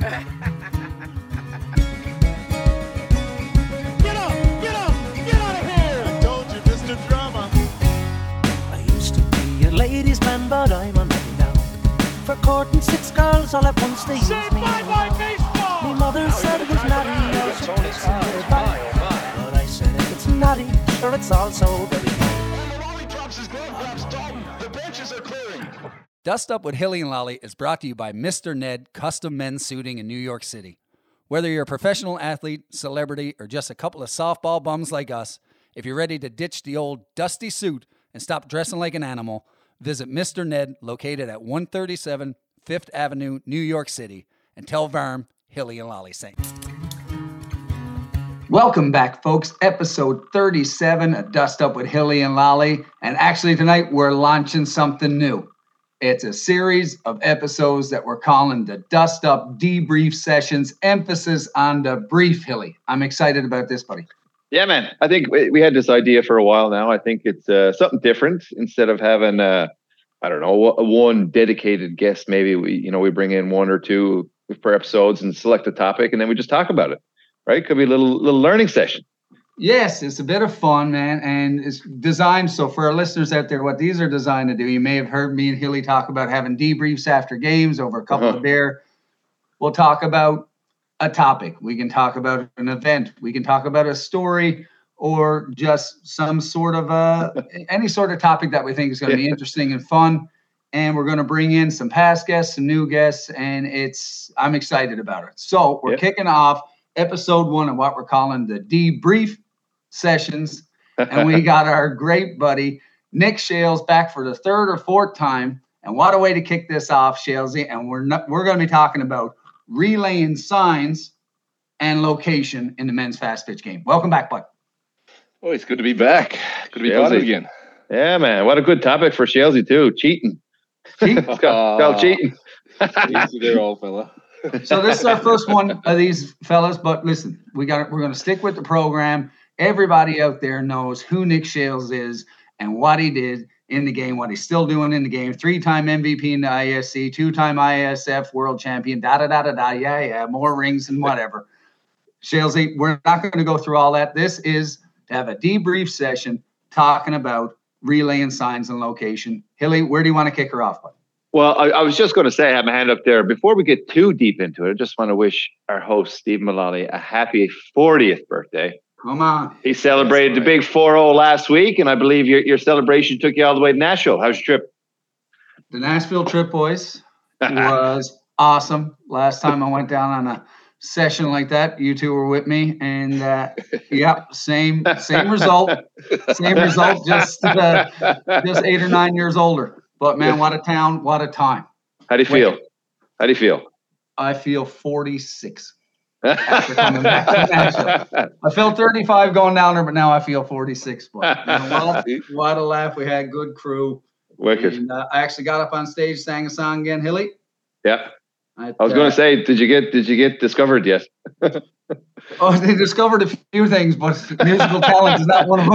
Get up! Get up! Get out of here! I told you, Mr. Drama. I used to be a ladies' man, but I'm a man now. For courting 6 girls all at once, they Say used me bye-bye, anyhow. baseball! My mother said it was naughty, I should kiss her goodbye. But I said if it's naughty, sure it's also very fine. And the Lolly drops his glove gloves. Tom, the benches are clearing. Dust Up with Hilly and Lolly is brought to you by Mr. Ned Custom Men's Suiting in New York City. Whether you're a professional athlete, celebrity, or just a couple of softball bums like us, if you're ready to ditch the old dusty suit and stop dressing like an animal, visit Mr. Ned, located at 137 5th Avenue, New York City, and tell Varm Hilly and Lolly sent you. Welcome back, folks. Episode 37 of Dust Up with Hilly and Lolly. And actually tonight we're launching something new. It's a series of episodes that we're calling the Dust Up Debrief Sessions, emphasis on the brief, Hilly. I'm excited about this, buddy. Yeah, man. I think we had this idea for a while now. I think it's something different. Instead of having, one dedicated guest, maybe we bring in 1 or 2 per episodes and select a topic, and then we just talk about it, right? Could be a little learning session. Yes, it's a bit of fun, man, and it's designed, so for our listeners out there, what these are designed to do, you may have heard me and Hilly talk about having debriefs after games over a couple of beer. We'll talk about a topic. We can talk about an event. We can talk about a story or just some sort of any sort of topic that we think is going to be interesting and fun. And we're going to bring in some past guests, some new guests, and I'm excited about it. So we're kicking off episode 1 of what we're calling the Debrief Sessions. And we got our great buddy, Nick Shales, back for the 3rd or 4th time. And what a way to kick this off, Shalesy. And we're going to be talking about relaying signs and location in the men's fast pitch game. Welcome back, bud. Oh, it's good to be back. Good to be back again. Yeah, man. What a good topic for Shalesy, too. Cheating. It's called cheating. Easy there, old fella. So this is our first one of these fellas, but listen, we're going to stick with the program. Everybody out there knows who Nick Shales is and what he did in the game, what he's still doing in the game. 3-time MVP in the ISC, 2-time ISF world champion, yeah, more rings and whatever. Shalesy, we're not going to go through all that. This is to have a debrief session talking about relaying signs and location. Hilly, where do you want to kick her off, bud? Well, I was just going to say, I have my hand up there. Before we get too deep into it, I just want to wish our host, Steve Mullally, a happy 40th birthday. Come on. He celebrated the big 4-0 last week, and I believe your celebration took you all the way to Nashville. How's your trip? The Nashville trip, boys, was awesome. Last time I went down on a session like that, you two were with me, and same result. Same result, just 8 or 9 years older. But, man, what a town, what a time. How do you feel? I feel 46 after coming back to Nashville. I felt 35 going down there, but now I feel 46. But, what a laugh. We had good crew. Wicked. And, I actually got up on stage, sang a song again. Hilly? Yeah. I was going to say, did you get discovered yet? Oh, they discovered a few things, but musical talent is not one of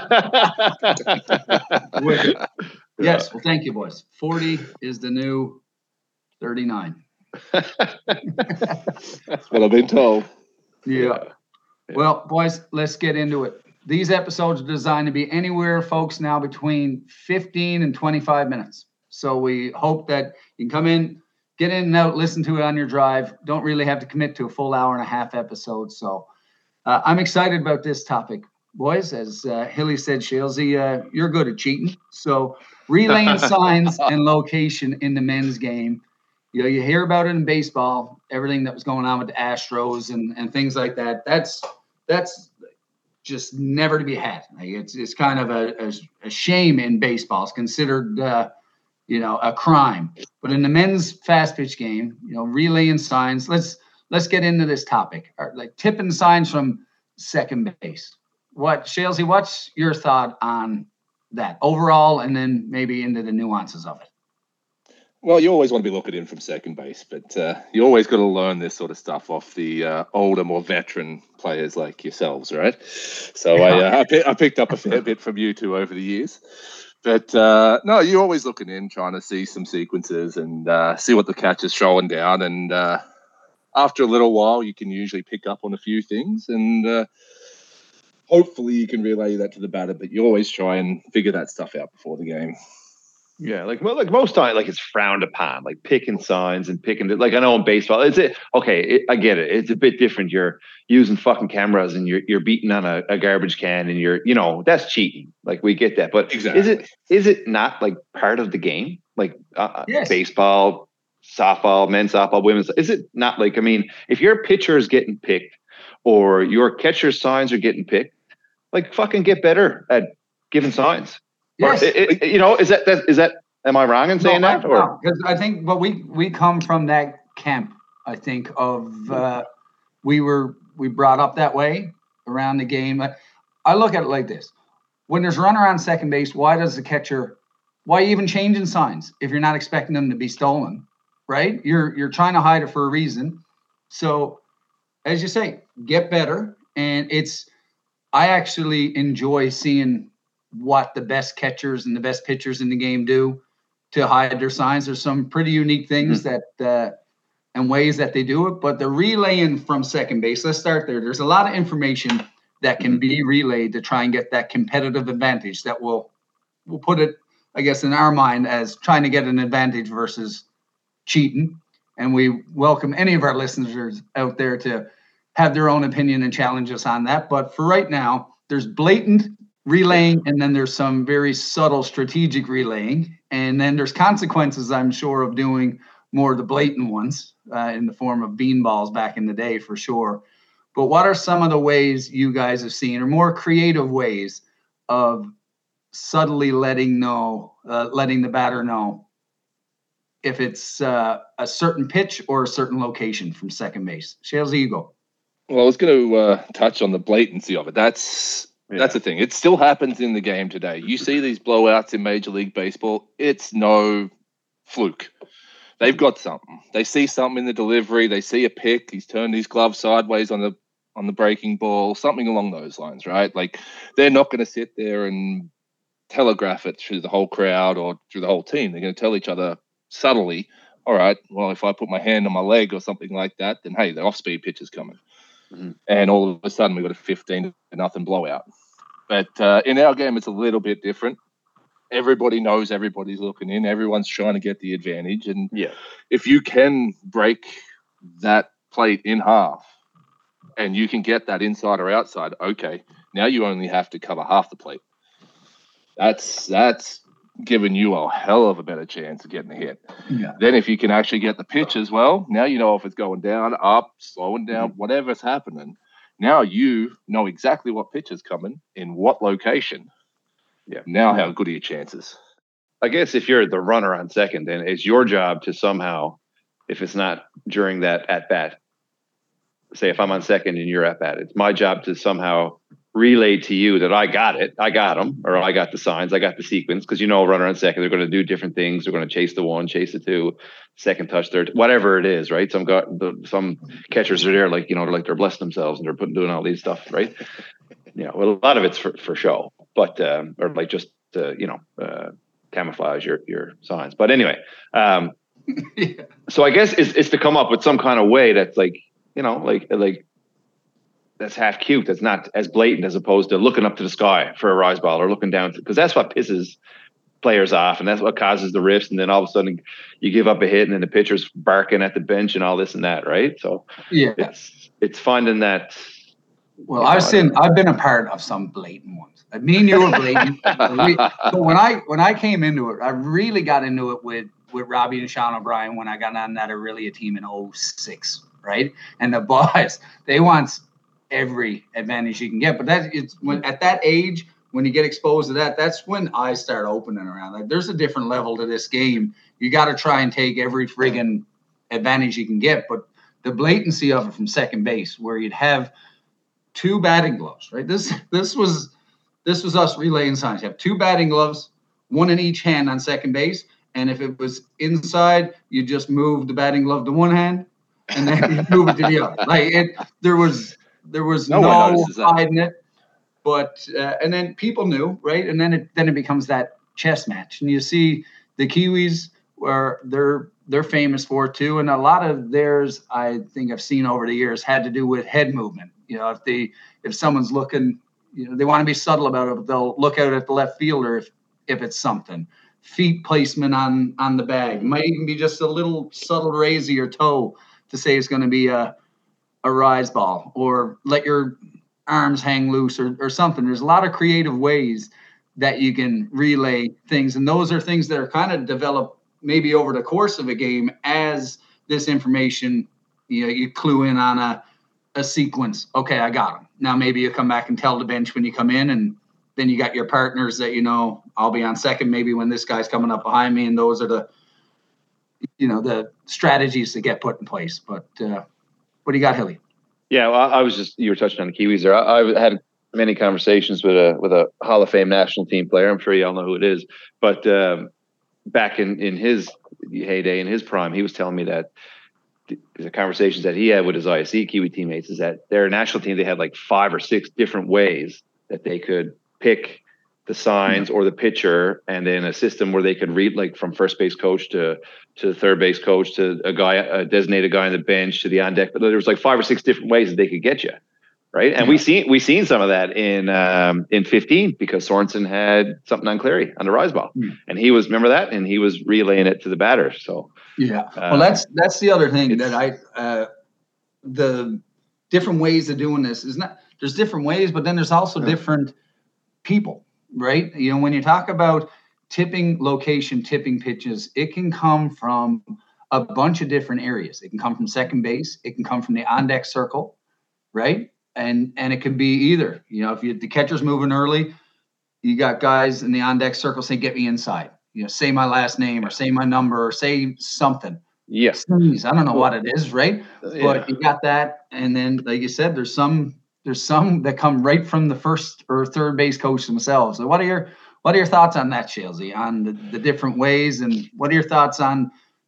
them. Wicked. Yes, well, thank you, boys. 40 is the new 39. That's what I've been told. Yeah. Well, boys, let's get into it. These episodes are designed to be anywhere, folks, now between 15 and 25 minutes. So we hope that you can come in, get in and out, listen to it on your drive. Don't really have to commit to a full hour and a half episode. So I'm excited about this topic. Boys, as Hilly said, Shalesy, you're good at cheating. So relaying signs and location in the men's game. You know, you hear about it in baseball, everything that was going on with the Astros and things like that. That's just never to be had. Like it's kind of a shame in baseball. It's considered, a crime. But in the men's fast pitch game, relaying signs. Let's get into this topic. Like tipping signs from second base. Shalesy, what's your thought on that overall, and then maybe into the nuances of it? Well, you always want to be looking in from second base, but you always got to learn this sort of stuff off the older, more veteran players like yourselves, right? So I picked up a fair bit from you two over the years. But no, you're always looking in, trying to see some sequences and see what the catcher's showing down. And after a little while, you can usually pick up on a few things, and hopefully you can relay that to the batter. But you always try and figure that stuff out before the game. Yeah, like most time, like it's frowned upon, like picking signs and picking it. Like I know in baseball, I get it. It's a bit different. You're using fucking cameras and you're beating on a garbage can and that's cheating. Like we get that, but Exactly. is it not like part of the game? Like Yes. baseball, softball, men's softball, women's. Is it not like? I mean, if your pitcher is getting picked or your catcher's signs are getting picked, like fucking get better at giving signs. Yes. Is that? Am I wrong in saying that? No, because I think, but we come from that camp. I think of we brought up that way around the game. I look at it like this: when there's a runner on second base, why does the catcher? Why even changing signs if you're not expecting them to be stolen, right? You're trying to hide it for a reason. So, as you say, get better, and I actually enjoy seeing what the best catchers and the best pitchers in the game do to hide their signs. There's some pretty unique things that and ways that they do it, but the relaying from second base, let's start there. There's a lot of information that can be relayed to try and get that competitive advantage that we'll put it, I guess, in our mind as trying to get an advantage versus cheating. And we welcome any of our listeners out there to have their own opinion and challenge us on that. But for right now, there's blatant relaying, and then there's some very subtle strategic relaying, and then there's consequences, I'm sure, of doing more of the blatant ones in the form of beanballs back in the day for sure. But what are some of the ways you guys have seen, or more creative ways of subtly letting the batter know if it's a certain pitch or a certain location from second base? Shales, you go. Well, I was going to touch on the blatancy of it. That's the thing. It still happens in the game today. You see these blowouts in Major League Baseball. It's no fluke. They've got something. They see something in the delivery. They see a pick. He's turned his glove sideways on the breaking ball, something along those lines, right? Like they're not going to sit there and telegraph it through the whole crowd or through the whole team. They're going to tell each other subtly, all right, well, if I put my hand on my leg or something like that, then hey, the off-speed pitch is coming. Mm-hmm. And all of a sudden we've got a 15-0 blowout. But in our game, it's a little bit different. Everybody knows everybody's looking in. Everyone's trying to get the advantage. And if you can break that plate in half and you can get that inside or outside, okay, now you only have to cover half the plate. That's giving you a hell of a better chance of getting a hit. Yeah. Then if you can actually get the pitch as well, now you know if it's going down, up, slowing down, whatever's happening. Now you know exactly what pitch is coming in what location. Yeah. Now how good are your chances? I guess if you're the runner on second, then it's your job to somehow, if it's not during that at bat, say if I'm on second and you're at bat, it's my job to somehow relay to you that I got it, I got them, or I got the signs, I got the sequence, because runner on second, they're going to do different things. They're going to chase the one, chase the two, second touch, third, whatever it is, right? Some catchers are there like they're blessing themselves and they're doing all these stuff, right? Well, a lot of it's for show, but or like just camouflage your signs. But anyway, so I guess it's to come up with some kind of way that's like that's half cute, that's not as blatant as opposed to looking up to the sky for a rise ball or looking down, because that's what pisses players off and that's what causes the rifts, and then all of a sudden you give up a hit and then the pitcher's barking at the bench and all this and that, right? So it's finding that. Well, I've been a part of some blatant ones. Me and you were blatant. But when I came into it, I really got into it with Robbie and Sean O'Brien when I got on that Aurelia team in 2006, right? And the boys, they want every advantage you can get. But at that age, when you get exposed to that, that's when I start opening around. Like, there's a different level to this game. You got to try and take every friggin' advantage you can get. But the blatancy of it from second base, where you'd have two batting gloves, right? This was us relaying signs. You have two batting gloves, one in each hand on second base. And if it was inside, you just move the batting glove to one hand and then you move it to the other. Like there was no hiding it. But and then people knew, right? And then it becomes that chess match. And you see the Kiwis where they're they're famous for too. And a lot of theirs, I think I've seen over the years, had to do with head movement. If someone's looking, they want to be subtle about it, but they'll look out at the left fielder if it's something. Feet placement on the bag might even be just a little subtle raise of your toe to say it's going to be a rise ball, or let your arms hang loose or something. There's a lot of creative ways that you can relay things. And those are things that are kind of developed maybe over the course of a game as this information, you clue in on a sequence. Okay, I got them. Now maybe you come back and tell the bench when you come in, and then you got your partners that, I'll be on second maybe when this guy's coming up behind me. And those are the strategies that get put in place. But what do you got, Hilly? Yeah, well, you were touching on the Kiwis there. I had many conversations with a Hall of Fame national team player. I'm sure you all know who it is. But back in his heyday, in his prime, he was telling me that the conversations that he had with his ISC Kiwi teammates is that their national team, they had like 5 or 6 different ways that they could pick the signs or the pitcher, and then a system where they could read, like from first base coach to third base coach to a designated guy on the bench to the on deck. But there was like 5 or 6 different ways that they could get you, right? And we seen some of that in 15, because Sorensen had something on Cleary on the rise ball, and he was, remember that, and he was relaying it to the batter. So well, that's the other thing that the different ways of doing this is not. There's different ways, but then there's also different people, right? When you talk about tipping location, tipping pitches, it can come from a bunch of different areas. It can come from second base. It can come from the on-deck circle, right? And it could be either. If the catcher's moving early, you got guys in the on-deck circle saying, get me inside. Say my last name or say my number or say something. Yes. I don't know what it is, right? Yeah. But you got that. And then, like you said, there's some that come right from the first or third base coach themselves. So what are your thoughts on that, Shalesy, on the different ways, and what are your thoughts on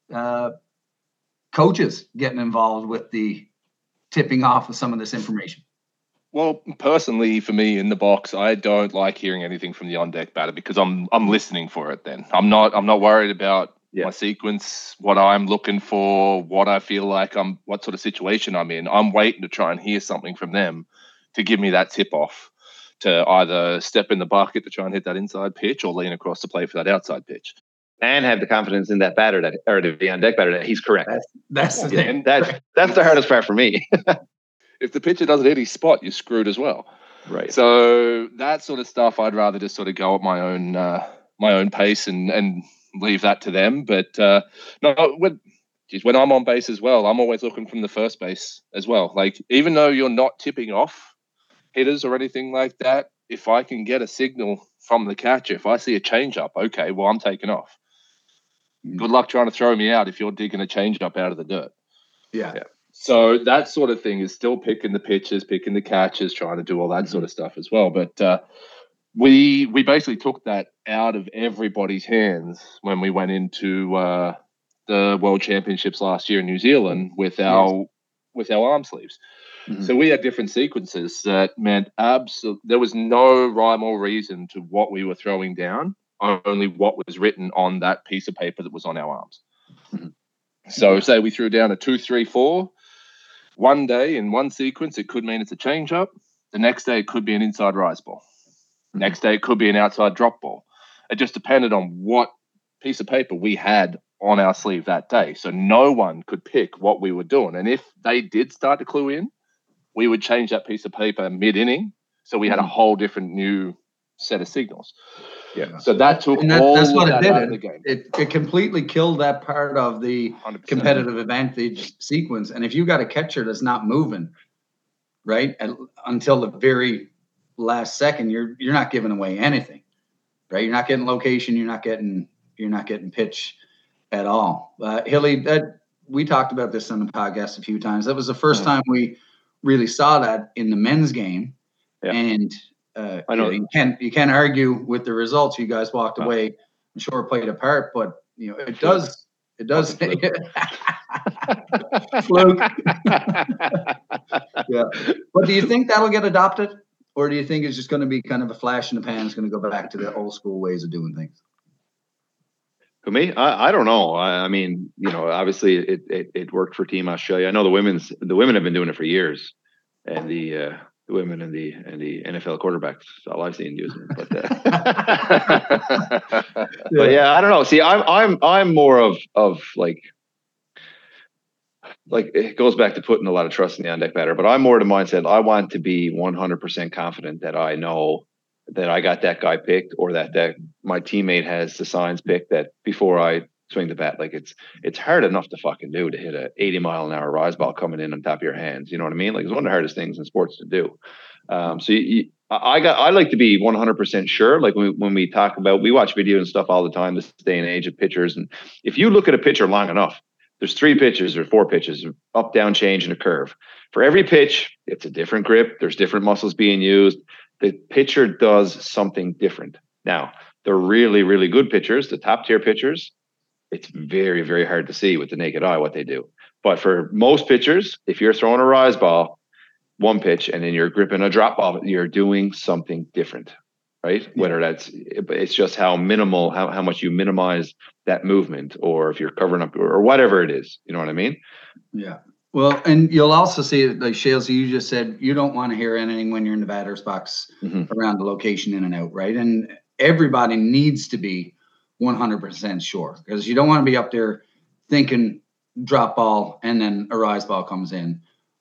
coaches getting involved with the tipping off of some of this information? Well, personally, for me in the box, I don't like hearing anything from the on-deck batter, because I'm listening for it. Then I'm not worried about my sequence, what I'm looking for, what I feel like what sort of situation I'm in. I'm waiting to try and hear something from them to give me that tip off to either step in the bucket to try and hit that inside pitch or lean across the plate for that outside pitch. And have the confidence in that batter or the on-deck batter that he's correct. That's the thing. That's the hardest part for me. If the pitcher doesn't hit his spot, you're screwed as well. Right. So that sort of stuff, I'd rather just sort of go at my own pace and leave that to them. But when I'm on base as well, I'm always looking from the first base as well. Like, even though you're not tipping off hitters or anything like that, if I can get a signal from the catcher, if I see a changeup, okay, well, I'm taking off. Good luck trying to throw me out if you're digging a changeup out of the dirt. Yeah. So that sort of thing is still picking the pitches, picking the catches, trying to do all that sort of stuff as well. But we basically took that out of everybody's hands when we went into the World Championships last year in New Zealand with our arm sleeves. Mm-hmm. So we had different sequences that meant there was no rhyme or reason to what we were throwing down, only what was written on that piece of paper that was on our arms. Mm-hmm. So say we threw down a 2-3-4. One day in one sequence, it could mean it's a changeup. The next day, it could be an inside rise ball. Mm-hmm. Next day, it could be an outside drop ball. It just depended on what piece of paper we had on our sleeve that day. So no one could pick what we were doing. And if they did start to clue in, we would change that piece of paper mid-inning. So we had a whole different new set of signals. Yeah. So that took that's what it did. Out of the game. It completely killed that part of the 100%. Competitive advantage sequence. And if you got a catcher that's not moving, right, until the very last second, you're not giving away anything, right? You're not getting location. You're not getting pitch at all. Hilly, we talked about this on the podcast a few times. That was the first time we really saw that in the men's game. Yeah. And I know you can't argue with the results. You guys walked away. I'm sure it played a part, but it does. Fluke. Yeah. But do you think that'll get adopted, or do you think it's just going to be kind of a flash in the pan? It's going to go back to the old school ways of doing things? For me, I don't know. I mean, obviously it worked for Team Australia. I know the women have been doing it for years, and the women and the NFL quarterbacks, all I've seen using it. But but yeah, I don't know. See, I'm more of like it goes back to putting a lot of trust in the on-deck batter. But I'm more the mindset I want to be 100% confident that I know that I got that guy picked, or that my teammate has the signs picked, that before I swing the bat. Like it's hard enough to fucking do to hit a 80-mile-an-hour rise ball coming in on top of your hands. You know what I mean? Like, it's one of the hardest things in sports to do. So I like to be 100% sure. Like when we talk about, we watch video and stuff all the time, this day and age of pitchers. And if you look at a pitcher long enough, there's 3 pitches or 4 pitches, up, down, change, and a curve. For every pitch, it's a different grip. There's different muscles being used. The pitcher does something different. Now, the really, really good pitchers, the top tier pitchers, it's very, very hard to see with the naked eye what they do. But for most pitchers, if you're throwing a rise ball, one pitch, and then you're gripping a drop ball, you're doing something different, right? Yeah. Whether it's just how minimal, how much you minimize that movement, or if you're covering up or whatever it is, you know what I mean? Yeah. Well, and you'll also see, like Shales, you just said, you don't want to hear anything when you're in the batter's box around the location in and out, right? And everybody needs to be 100% sure, because you don't want to be up there thinking drop ball and then a rise ball comes in,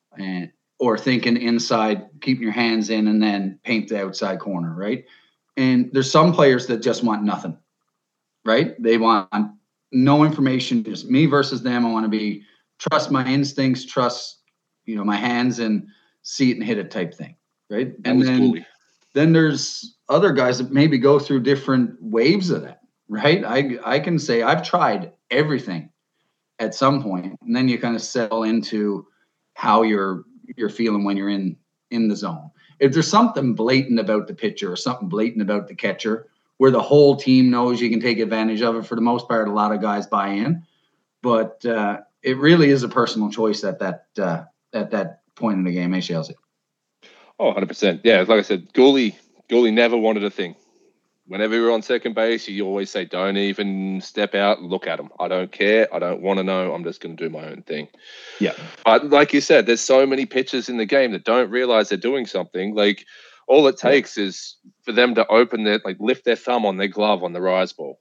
or thinking inside, keeping your hands in and then paint the outside corner, right? And there's some players that just want nothing, right? They want no information, just me versus them. I want to trust my instincts, trust, my hands, and see it and hit it type thing, right? And then there's other guys that maybe go through different waves of that, right? I can say I've tried everything at some point, and then you kind of settle into how you're feeling when you're in the zone. If there's something blatant about the pitcher or something blatant about the catcher where the whole team knows you can take advantage of it, for the most part, a lot of guys buy in. But it really is a personal choice at that point in the game, Chelsea. Oh, 100%. Yeah, like I said, Gooley never wanted a thing. Whenever you're on second base, you always say, don't even step out, look at him. I don't care. I don't want to know. I'm just going to do my own thing. Yeah. But like you said, there's so many pitchers in the game that don't realize they're doing something. Like, all it takes is for them to lift their thumb on their glove on the rise ball,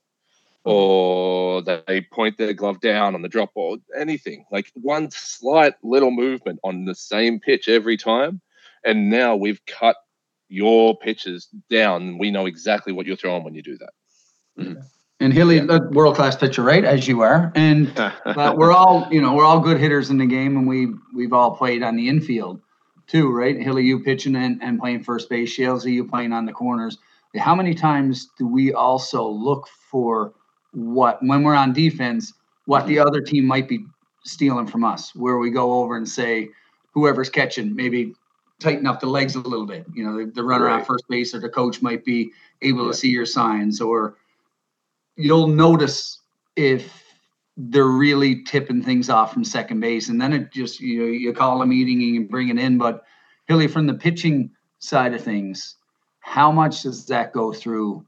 or they point their glove down on the drop ball, anything. Like, one slight little movement on the same pitch every time, and now we've cut your pitches down. We know exactly what you're throwing when you do that. Mm-hmm. And Hilly, world-class pitcher, right? As you are. And we're all good hitters in the game, and we've all played on the infield too, right? Hilly, you pitching and playing first base. Shalesy, you playing on the corners. How many times do we also look for when we're on defense, what the other team might be stealing from us, where we go over and say, whoever's catching, maybe tighten up the legs a little bit. The runner on first base or the coach might be able to see your signs, or you'll notice if they're really tipping things off from second base. And then it just, you call a meeting and you bring it in. But Hilly, from the pitching side of things, how much does that go through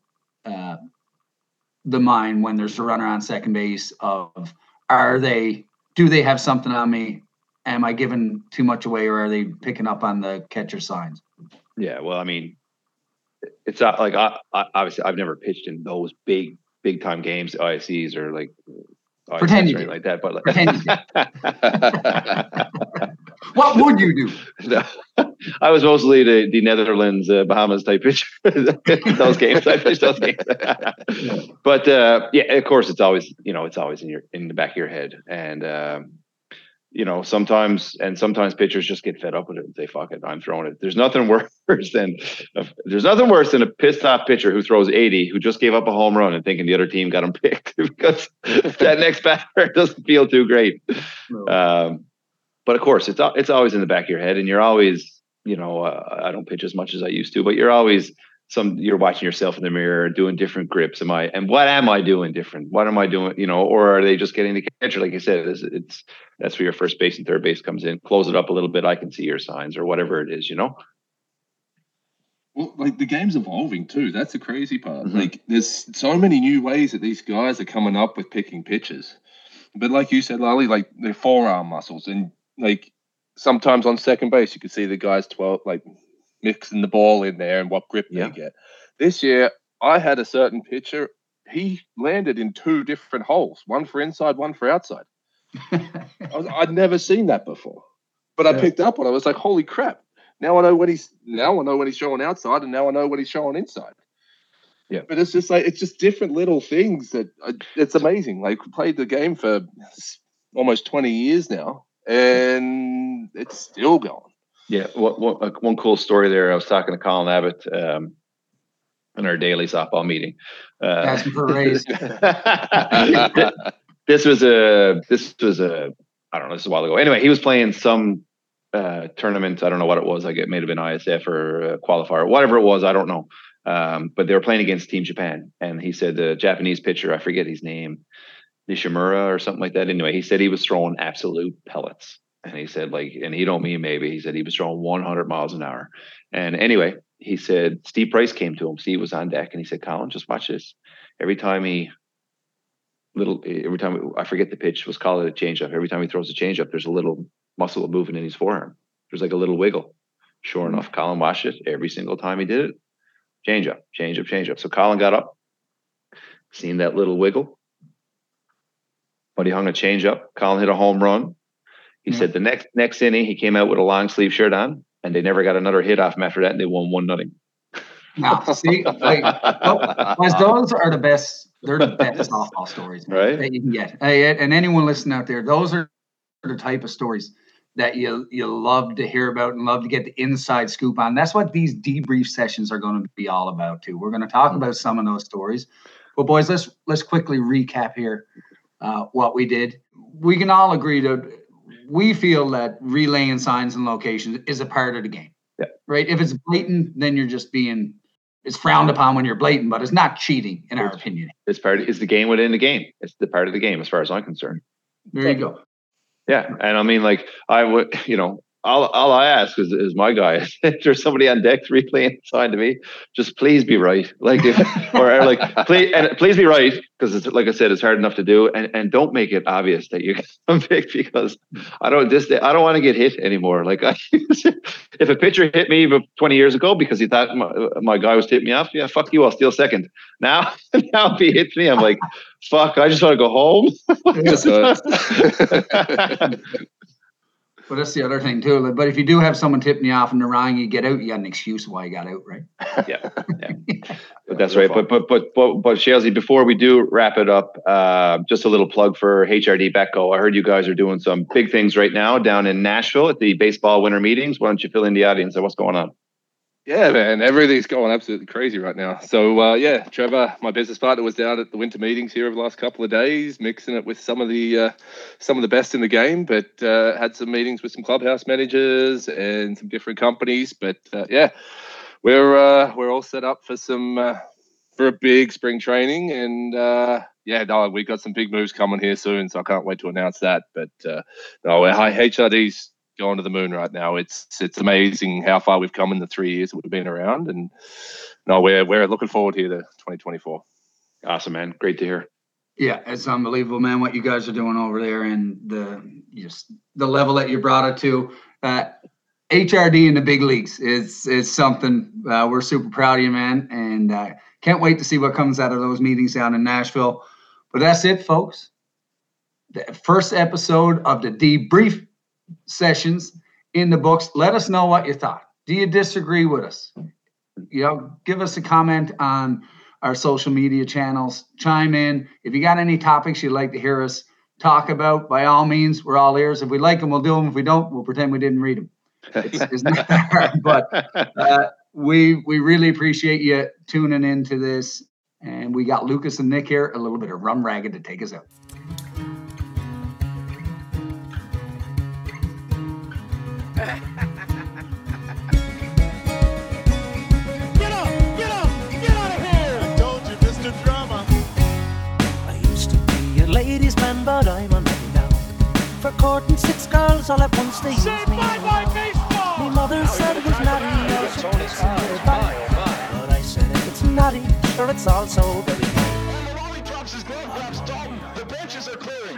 the mind when there's a runner on second base of, do they have something on me? Am I giving too much away, or are they picking up on the catcher signs? Yeah, well, I mean, it's not like obviously I've never pitched in those big time games, ISCs or like pretend you or like that, but what would you do? No, I was mostly the Netherlands, Bahamas type pitcher. Those games, I pitched those games. But of course, it's always in the back of your head, and sometimes pitchers just get fed up with it and say, fuck it, I'm throwing it. There's nothing worse than a pissed off pitcher who throws 80, who just gave up a home run and thinking the other team got him picked because that next batter doesn't feel too great. No. But of course, it's always in the back of your head, and you're always, I don't pitch as much as I used to, but you're always you're watching yourself in the mirror, doing different grips. What am I doing different? What am I doing? Or are they just getting the catcher? Like I said, that's where your first base and third base comes in. Close it up a little bit. I can see your signs, or whatever it is, Well, like the game's evolving too. That's the crazy part. Like there's so many new ways that these guys are coming up with picking pitches. But like you said, Lally, like their forearm muscles, and like sometimes on second base you could see the guys mixing the ball in there and what grip they get. This year I had a certain pitcher. He landed in 2 different holes, one for inside, one for outside. I'd never seen that before, but I picked up on it. I was like, "Holy crap!" Now I know when he's showing outside, and now I know when he's showing inside. Yeah, but it's just different little things that it's amazing. Like we played the game for almost 20 years now, and it's still going. Yeah, one cool story there. I was talking to Colin Abbott in our daily softball meeting. Asking for a raise. This was a I don't know. This is a while ago. Anyway, he was playing some tournament. I don't know what it was. Like it may have been ISF or qualifier, whatever it was. I don't know. But they were playing against Team Japan, and he said the Japanese pitcher, I forget his name, Nishimura or something like that. Anyway, he said he was throwing absolute pellets, and he said and he don't mean maybe. He said he was throwing 100 miles an hour. And anyway, he said Steve Price came to him. Steve was on deck, and he said, "Colin, just watch this. Every time I forget the pitch, was called a changeup. Every time he throws a changeup, there's a little muscle moving in his forearm. There's like a little wiggle." Sure enough, Colin watched it every single time he did it. Change up. So Colin got up, seen that little wiggle, but he hung a change up. Colin hit a home run. He said the next inning he came out with a long sleeve shirt on, and they never got another hit off him after that, and they won 1-0. Now, see, those are the best. They're the best softball stories, man, right? That you can get. And anyone listening out there, those are the type of stories that you love to hear about and love to get the inside scoop on. That's what these debrief sessions are going to be all about too. We're going to talk about some of those stories. But boys, let's quickly recap here what we did. We can all agree that we feel that relaying signs and locations is a part of the game. Yeah. Right? If it's blatant, then you're just it's frowned upon when you're blatant, but it's not cheating in our opinion. It's the game within the game. It's the part of the game as far as I'm concerned. There you go. Yeah. And I mean, like I would, all I ask is my guy, if there's somebody on deck replaying sign to me, just please be right. Like please be right. Because it's, like I said, it's hard enough to do, and don't make it obvious that you can pick, because I don't want to get hit anymore. Like if a pitcher hit me 20 years ago because he thought my guy was tipping me off, yeah, fuck you, I'll steal second. Now if he hits me, I'm like, fuck, I just want to go home. But that's the other thing too. But if you do have someone tipping you off and they're wrong, you get out, you got an excuse why you got out, right? Yeah. But that's right. But Shelsey, before we do wrap it up, just a little plug for HRD Betco. I heard you guys are doing some big things right now down in Nashville at the baseball winter meetings. Why don't you fill in the audience of what's going on? Yeah, man, everything's going absolutely crazy right now. So, Trevor, my business partner, was down at the winter meetings here over the last couple of days, mixing it with some of the best in the game, but had some meetings with some clubhouse managers and some different companies. But we're all set up for for a big spring training, and we've got some big moves coming here soon, so I can't wait to announce that. But HRD's going to the moon right now. It's amazing how far we've come in the 3 years that we've been around, and we're looking forward here to 2024. Awesome, man. Great to hear. Yeah, it's unbelievable, man, what you guys are doing over there, and the level that you brought it to. HRD in the big leagues is something we're super proud of you, man, and can't wait to see what comes out of those meetings down in Nashville. But that's it, folks. The first episode of the debrief sessions in the books. Let us know what you thought. Do you disagree with us? Give us a comment on our social media channels. Chime in. If you got any topics you'd like to hear us talk about, by all means, we're all ears. If we like them, we'll do them. If we don't, we'll pretend we didn't read them. It's not that hard, but we really appreciate you tuning into this. And we got Lucas and Nick here, a little bit of rum ragged to take us out. Get out of here! I told you, Mr. Drama. I used to be a ladies' man, but I'm a man now. For courting 6 girls all at once, they Say used me. bye-bye, baseball! My mother said it was not enough. It's my, but I said if it's naughty, sure it's also very And the lolly drops his glove, grabs Dalton. The benches are clearing.